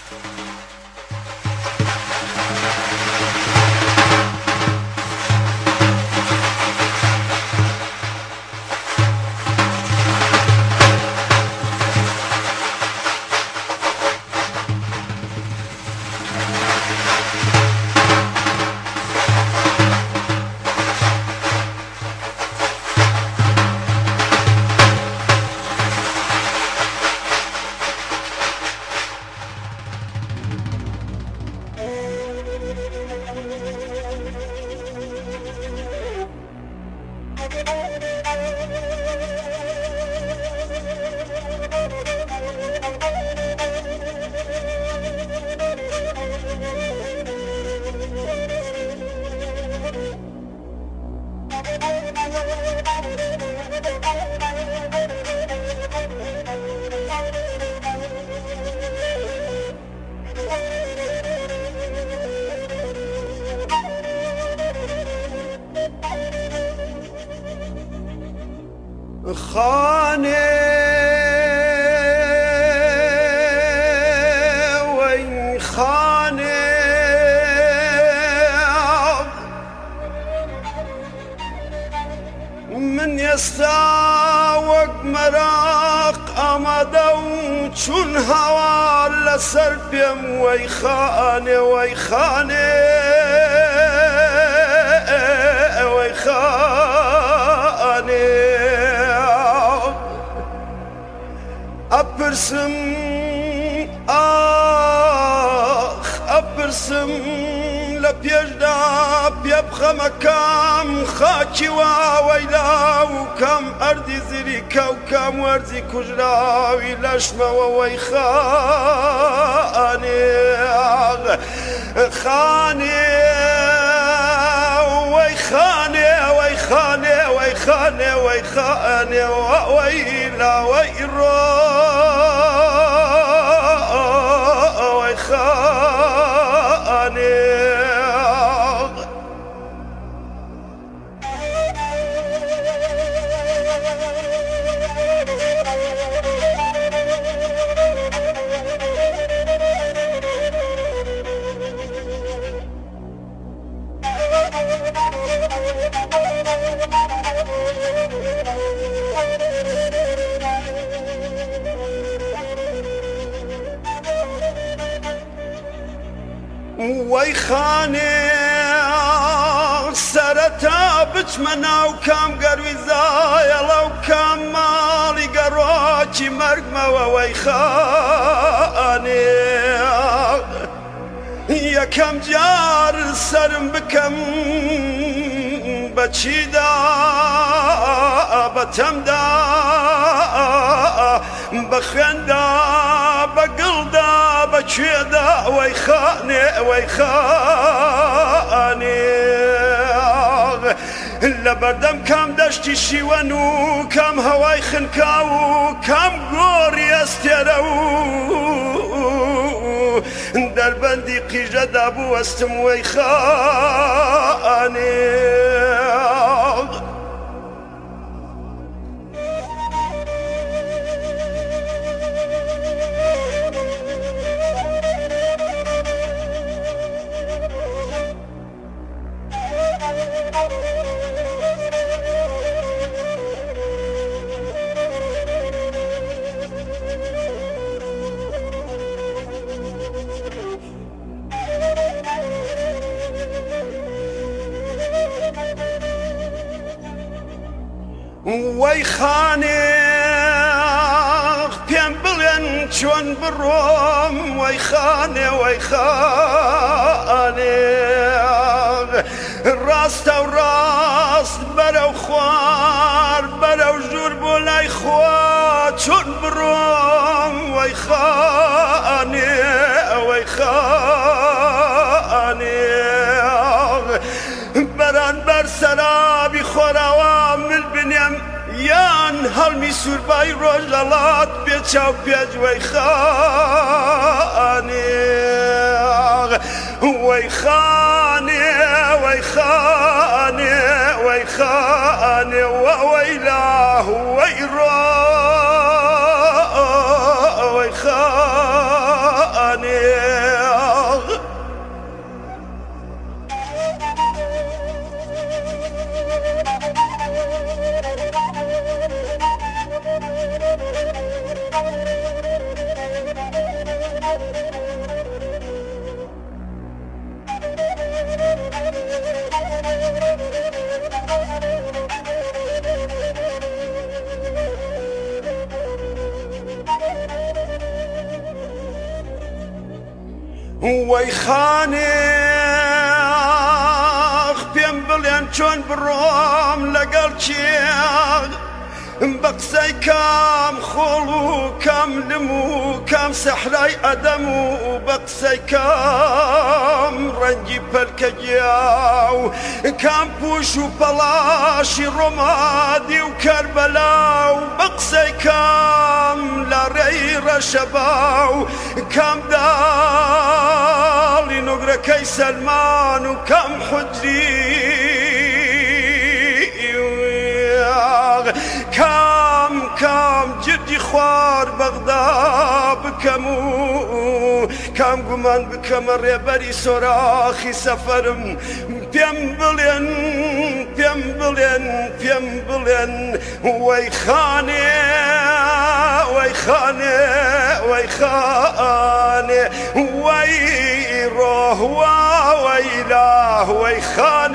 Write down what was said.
خانه وين خانه من يستاوق مراق أمدو چون هوا لسر بيم وي خانه وي خانه وي خانه أبرسم أبرسم لبيجدا بيبخى مكام خاكي وويلا وكم أرضي زريكا وكم ورزي كجرا ويلاشما وويخاني خاني ويخاني ويخاني ويخاني ويخاني ويلا ويرو ويخاني ويخاني سرتا بچمنا وكام قروي زايا لو كام مالي قروتي مرقما ويخاني يا كم جار سرم بكم بچيدا بتمدا بخندا بقلدا بچيدا ويخاني ويخاني لبردم كم دشتي شيوانو كم هواي خنكاو كم غوري استيرو در بندي قيجة دابو استم ويخاني ويخاني بيان بلين چون بروم ويخاني ويخاني راست وراست برو خوار برو جور بولاي خوار چون بروم ويخاني ويخاني بران بر سرابي خوراوام البنيم يان هلمي سورباي روجلات بيتشاو بيج ويخاني ويخاني ويخاني ويخاني وويلاه ويرو ويخاني وەی خانێخ پێم بڵێن چۆن بڕۆم لەگەڵ کێڵ بە قسەی کام خۆڵ و کام لم و کام سەحرای ئەدەم و بە قسەی کام ڕەنگی پەلکە گیا و کام پوش و پەڵاشی ڕۆمادی و کەربەلا و بە قسەی کام لاڕێی ڕەشەبا و کام داڵی نوگرەکەی سەلمان و کام حوجری کام جدی خوار بەغدا بکەم و کام گومان بکەمە ڕێبەری سۆراخی سەفەرم پێم بڵێن وەی خانێ وەی ڕۆح وەی لاه وەی خانێ